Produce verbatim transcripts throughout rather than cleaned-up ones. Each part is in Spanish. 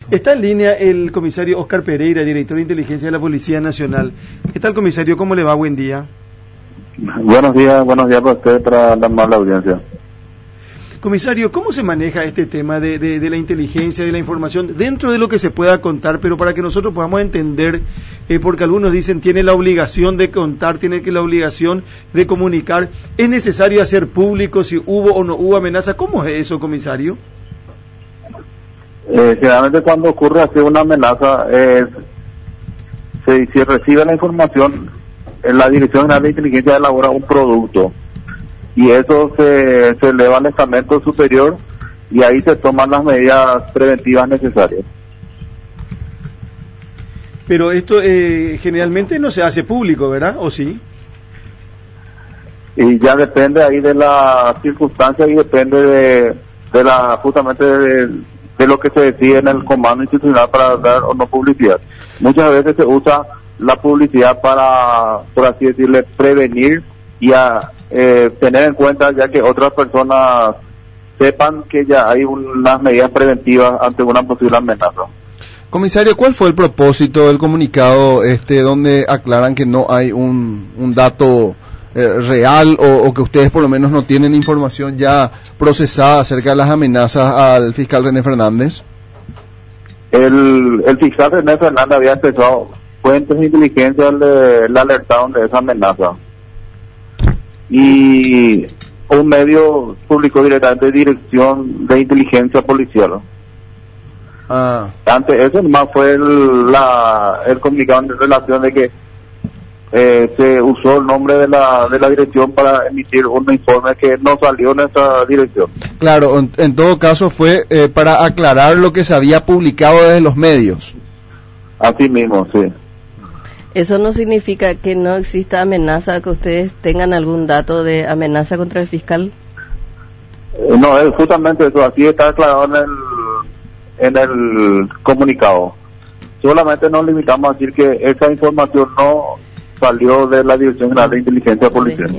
Está en línea el comisario Oscar Pereira, director de inteligencia de la Policía Nacional. ¿Qué tal, comisario? ¿Cómo le va? Buen día. Buenos días, buenos días para usted, para la amable audiencia. Comisario, ¿cómo se maneja este tema de, de, de la inteligencia, de la información, dentro de lo que se pueda contar, pero para que nosotros podamos entender, eh, porque algunos dicen tiene la obligación de contar, tiene que la obligación de comunicar, ¿es necesario hacer público si hubo o no hubo amenaza? ¿Cómo es eso, comisario? Eh, generalmente cuando ocurre así una amenaza, eh, se, si recibe la información, en la Dirección General de Inteligencia elabora un producto y eso se, se eleva al estamento superior y ahí se toman las medidas preventivas necesarias. Pero esto eh, generalmente no se hace público, ¿verdad? ¿O sí? Y ya depende ahí de la circunstancia y depende de, de la justamente de, de lo que se decide en el comando institucional para dar o no publicidad. Muchas veces se usa la publicidad para, por así decirle, prevenir y a eh, tener en cuenta ya que otras personas sepan que ya hay unas medidas preventivas ante una posible amenaza. Comisario, ¿cuál fue el propósito del comunicado este donde aclaran que no hay un, un dato eh, real o, o que ustedes por lo menos no tienen información ya procesada acerca de las amenazas al fiscal René Fernández? El, el fiscal René Fernández había empezado fuentes de inteligencia le, le alertaron de esa amenaza y un medio publicó directamente Dirección de Inteligencia Policial. Ah. Antes eso nomás fue el, la, el comunicado en relación de que eh, se usó el nombre de la de la dirección para emitir un informe que no salió en esa dirección. Claro, en, en todo caso fue eh, para aclarar lo que se había publicado desde los medios. Así mismo, sí. Eso no significa que no exista amenaza, que ustedes tengan algún dato de amenaza contra el fiscal. Eh, no, es justamente eso, así está aclarado en el, en el comunicado. Solamente nos limitamos a decir que esa información no salió de la Dirección General de Inteligencia Policial.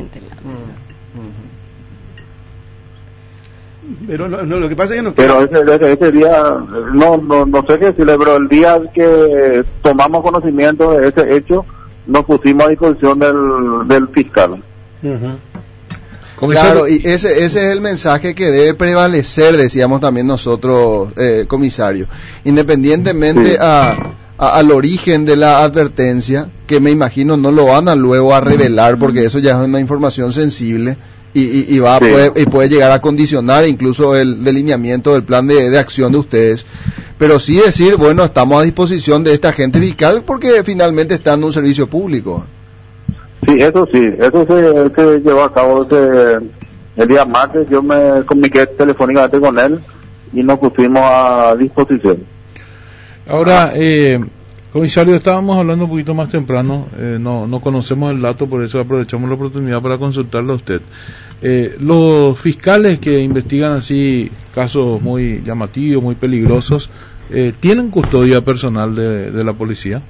Pero no, no, lo que pasa es que no... Pero ese, ese, ese día, no, no no sé qué decirle, pero el día que tomamos conocimiento de ese hecho, nos pusimos a disposición del, del fiscal. Uh-huh. Claro, y ese ese es el mensaje que debe prevalecer, decíamos también nosotros, eh, comisario. Independientemente sí. a, a, al origen de la advertencia, que me imagino no lo van a luego a revelar, porque eso ya es una información sensible. Y, y, y va sí. puede, y puede llegar a condicionar incluso el delineamiento del plan de, de acción de ustedes, pero sí decir, bueno, estamos a disposición de este agente fiscal porque finalmente está en un servicio público. Sí, eso sí, eso se, se llevó a cabo ese, el día martes. Yo me comuniqué telefónicamente con él y nos pusimos a disposición. Ahora, eh, comisario, estábamos hablando un poquito más temprano, eh, no, no conocemos el dato, por eso aprovechamos la oportunidad para consultarlo a usted. Eh, los fiscales que investigan así casos muy llamativos, muy peligrosos, eh, ¿tienen custodia personal de, de la policía?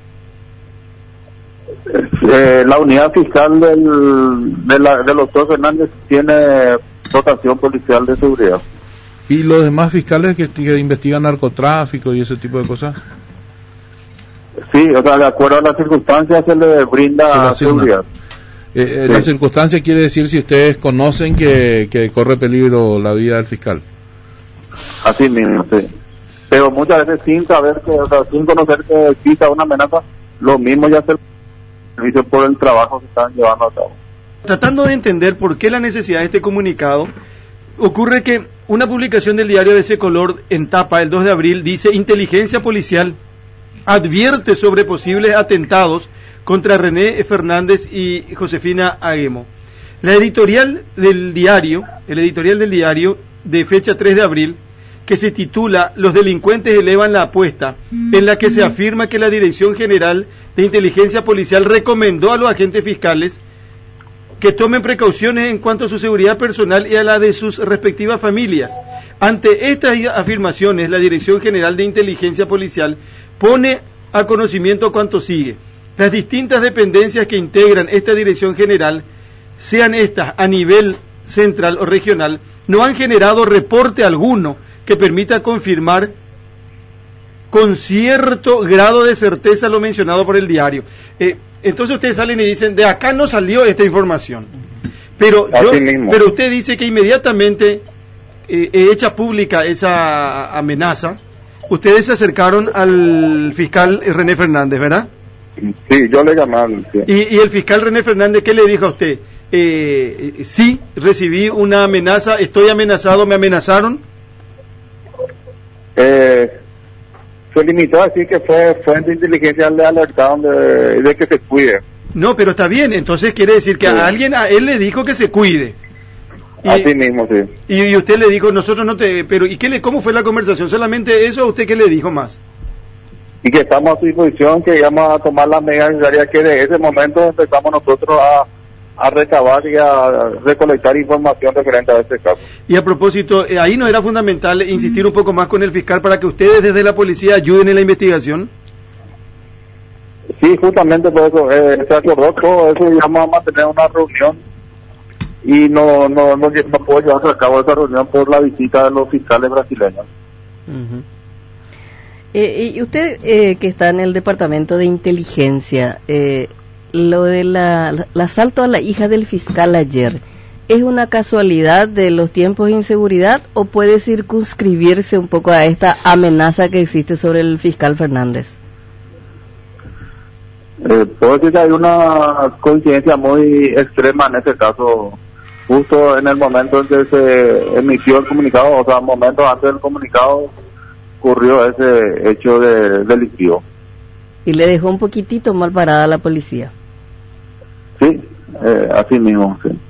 Eh, la unidad fiscal del, de la, del doctor Fernández tiene dotación policial de seguridad. ¿Y los demás fiscales que, que investigan narcotráfico y ese tipo de cosas? Sí, o sea, de acuerdo a las circunstancias se le brinda seguridad. Eh, sí. La circunstancia quiere decir si ustedes conocen que, que corre peligro la vida del fiscal. Así mismo, sí. Pero muchas veces sin saber, que, o sea, sin conocer que exista una amenaza, lo mismo ya se servicio por el trabajo que están llevando a cabo. Tratando de entender por qué la necesidad de este comunicado, ocurre que una publicación del diario de ese color en tapa el dos de abril dice: inteligencia policial advierte sobre posibles atentados contra René Fernández y Josefina Aguemo. La editorial del diario, el editorial del diario de fecha tres de abril, que se titula Los delincuentes elevan la apuesta, en la que se afirma que la Dirección General de Inteligencia Policial recomendó a los agentes fiscales que tomen precauciones en cuanto a su seguridad personal y a la de sus respectivas familias. Ante estas afirmaciones, la Dirección General de Inteligencia Policial pone a conocimiento cuanto sigue. Las distintas dependencias que integran esta Dirección General, sean estas a nivel central o regional, no han generado reporte alguno que permita confirmar con cierto grado de certeza lo mencionado por el diario. Eh, entonces ustedes salen y dicen, de acá no salió esta información. Pero, yo, pero usted dice que inmediatamente eh, hecha pública esa amenaza, ustedes se acercaron al fiscal René Fernández, ¿verdad? Sí, yo le llamé. Sí. ¿Y, y el fiscal René Fernández qué le dijo a usted? Eh, sí, recibí una amenaza, estoy amenazado, me amenazaron. Eh, se limitó a decir que fue fuente de inteligencia, le alertaron de, de que se cuide. No, pero está bien, entonces quiere decir que sí. a alguien, a él le dijo que se cuide. Y, Así mismo, sí. Y, y usted le dijo, nosotros no te... Pero, ¿y qué le, cómo fue la conversación? ¿Solamente eso o usted qué le dijo más? Y que estamos a su disposición, que íbamos a tomar las medidas necesarias, que de ese momento empezamos nosotros a, a recabar y a recolectar información referente a este caso. Y a propósito, eh, ahí no era fundamental insistir un poco más con el fiscal para que ustedes desde la policía ayuden en la investigación. Sí, justamente por eso eh, se acordó todo eso y vamos a mantener una reunión y no no no, no puedo llevarse a cabo esa reunión por la visita de los fiscales brasileños. Uh-huh. eh, y usted eh, que está en el departamento de inteligencia, eh, lo de la, la, el asalto a la hija del fiscal ayer, ¿es una casualidad de los tiempos de inseguridad o puede circunscribirse un poco a esta amenaza que existe sobre el fiscal Fernández? Eh, puedo decir que hay una coincidencia muy extrema en este caso, justo en el momento en que se emitió el comunicado, o sea, momentos antes del comunicado ocurrió ese hecho de, delictivo. Y le dejó un poquitito mal parada a la policía. Sí, eh, así mismo, sí.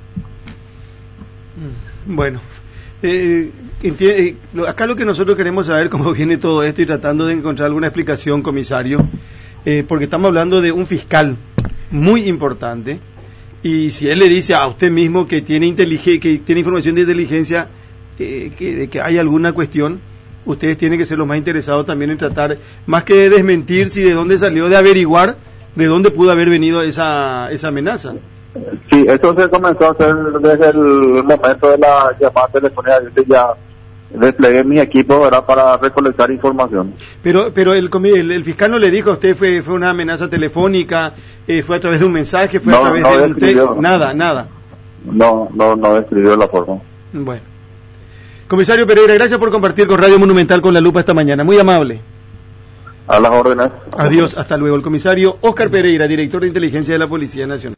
Bueno, eh, enti- eh, acá lo que nosotros queremos saber cómo viene todo esto y tratando de encontrar alguna explicación, comisario, eh, porque estamos hablando de un fiscal muy importante y si él le dice a usted mismo que tiene intelige- que tiene información de inteligencia, eh, que, de que hay alguna cuestión, ustedes tienen que ser los más interesados también en tratar, más que de desmentir si de dónde salió, de averiguar de dónde pudo haber venido esa esa amenaza. Sí, eso se comenzó a hacer desde el momento de la llamada telefónica. Yo ya desplegué mi equipo, ¿verdad?, para recolectar información. Pero pero el, el, el fiscal no le dijo a usted fue fue una amenaza telefónica, eh, fue a través de un mensaje, fue no, a través no de un texto, nada, nada. No, no, no describió la forma. Bueno. Comisario Pereira, gracias por compartir con Radio Monumental con La Lupa esta mañana, muy amable. A las órdenes. Adiós, hasta luego. El comisario Óscar Pereira, director de inteligencia de la Policía Nacional.